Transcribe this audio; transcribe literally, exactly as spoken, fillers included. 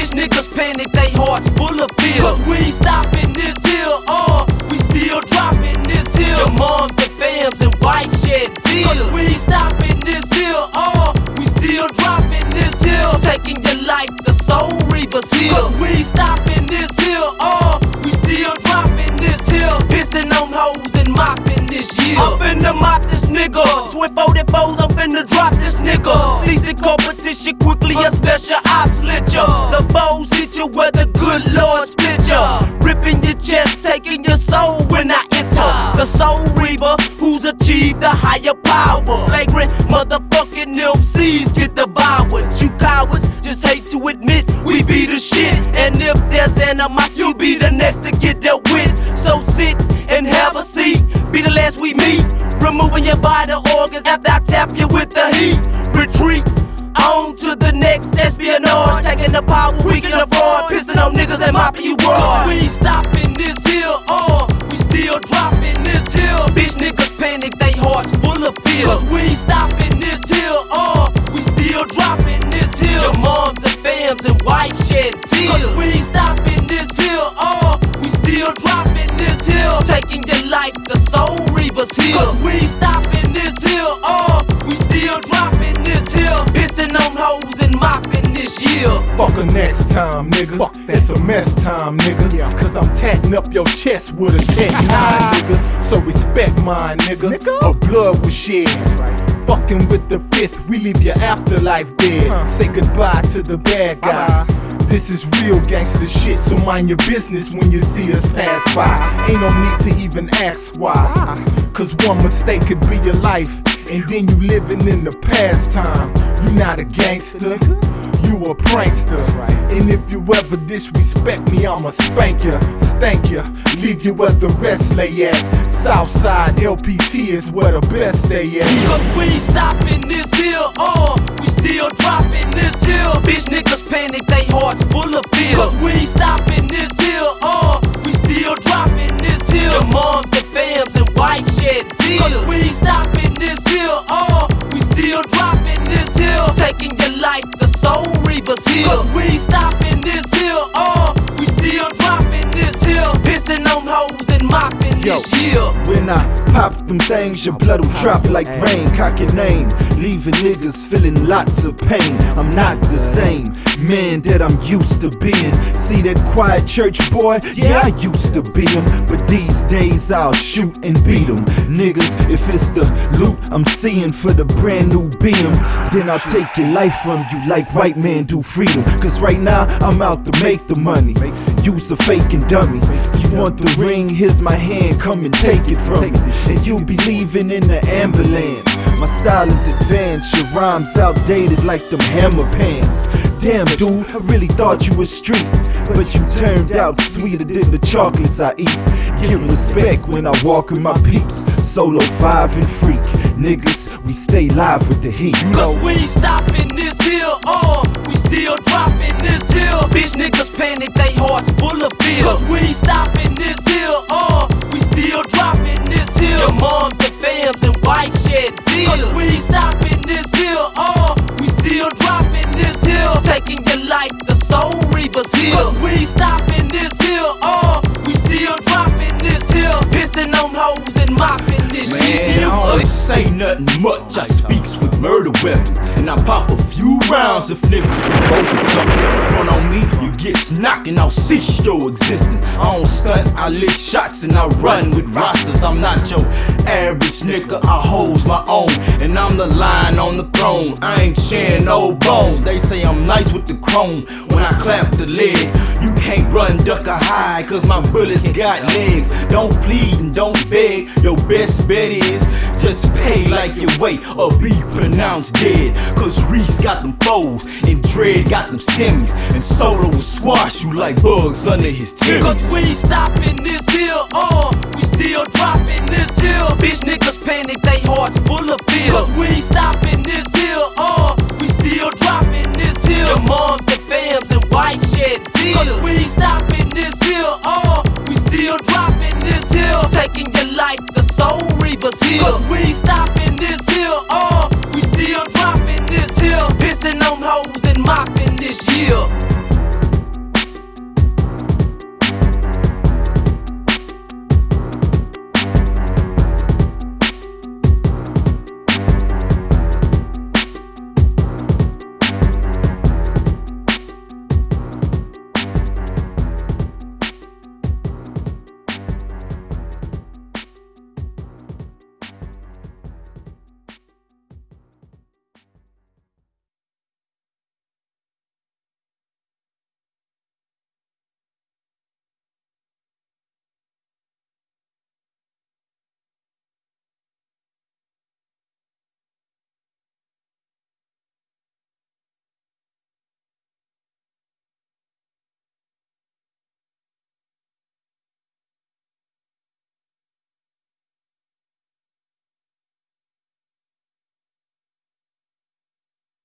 Bitch niggas panic, they hearts full of fear. Cause we ain't stopping this here, uh, we still dropping this here. Your moms and fams and wives shed tears. Cause we ain't stopping this here, uh, we still dropping this here. Taking your life, the soul reavers here. Cause we ain't stopping this here, uh, we still dropping this here. Pissing on hoes and mopping this year. I'm finna mop this nigga. Twin forty-fours, I'm finna drop this nigga. Ceasing competition quickly, a special ops lit ya. The foes hit you where the good Lord split ya. Ripping your chest, taking your soul when I enter. The soul reaver, who's achieved the higher power. Flagrant motherfucking M Cs get devoured. You cowards just hate to admit we be the shit. And if there's animosity, you be the next to get dealt with. So sit and have a seat, be the last we meet. Removing your vital organs after I tap you with the heat. Retreat, on to the next espionage. Taking the power we can afford, pissing on niggas and mopping you broad. We ain't stopping this here, uh, we still dropping this here. Bitch niggas panic, they hearts full of fear. Cause we ain't stopping this here, uh, we still dropping this here. Your moms and fams and wives shed tears. Cause we ain't stopping this here, uh, we still dropping this here. Taking your life, the soul reavers here. Cause we ain't stopping this here, uh, we still dropping this here. Pissing on hoes and mopping this year. Fuck her next time, nigga. Fuck that. It's a mess time, nigga. Yeah. Cause I'm tatting up your chest with a tech nine, nigga. So respect mine, nigga. nigga. Her blood was shed. Right. Fucking with the fifth, we leave your afterlife dead. Uh. Say goodbye to the bad guy. Uh-huh. This is real gangster shit, so mind your business when you see us pass by. Ain't no need to even ask why. Cause one mistake could be your life, and then you living in the past time. You not a gangster, you a prankster. And if you ever disrespect me, I'ma spank ya, stank ya, leave you where the rest lay at. Southside L P T is where the best stay at. Cause we ain't stopping this here, uh, we still dropping this here. Bitch niggas panic, they hearts full of fear. Cause we ain't stopping this here, uh, we still dropping this here. Your moms and fams and wives shed tears. Cause we ain't stopping this here, uh, we still dropping this here. Taking your life, the soul reavers here. Cause we ain't stopping this here, uh, we still dropping this here. Pissing on hoes and mopping Yo, this year. When I pop them things, your blood will drop like rain. Cock your name, leaving niggas feeling lots of pain. I'm not the same man that I'm used to being. See that quiet church boy? Yeah, I used to be him. But these days I'll shoot and beat him. Niggas, if it's the loot I'm seeing for the brand new B M, then I'll take your life from you like white men do freedom. Cause right now I'm out to make the money. Use a fake and dummy. You want the ring? Here's my hand, come and take it from me. And you be leaving in the ambulance. My style is advanced, your rhymes outdated like them hammer pants. Damn dude, I really thought you was street, but you turned out sweeter than the chocolates I eat. Get respect when I walk with my peeps. Solo five and freak, niggas, we stay live with the heat. Cause we ain't stopping this here, uh, we still dropping this here. Bitch niggas panic, they hearts full of fear. Cause we ain't stopping this here, uh, we still dropping this here. Your moms and fams and wives shed tears. Cause we ain't stopping this here, uh, we still dropping this here. Taking your life, the soul reavers here. Cause we ain't stopping this here, uh, we still dropping this here. Pissing on hoes and mopping this Man, year. I don't say nothing much, I speaks with murder weapons. And I pop a few rounds if niggas provoking something. Front on me, you get knocked and I'll cease your existence. I don't stunt, I lick shots and I run with rosters. I'm not your average nigga, I holds my own. And I'm the lion on the throne, I ain't sharing no bones. They say I'm nice with the chrome, when I clap the lid. You can't run, duck, or hide, cause my bullets got legs. Don't plead and don't beg, your best bet is just pay like your weight or be pronounced dead. Cause Reese got them foes and Dread got them semis, and Solo will squash you like bugs under his timmies. Cause we ain't stopping this here, uh, we still dropping this here. Bitch niggas panic, they hearts full of fear. Cause we ain't stopping this here, uh, we still dropping this here. Your moms and fams and wives shed tears. Cause we ain't stopping this here, uh, we still dropping this here. Taking your life, the soul reavers here. Cause we ain't stopping this here, uh, we still dropping this here. Pissing on hoes and mopping this year.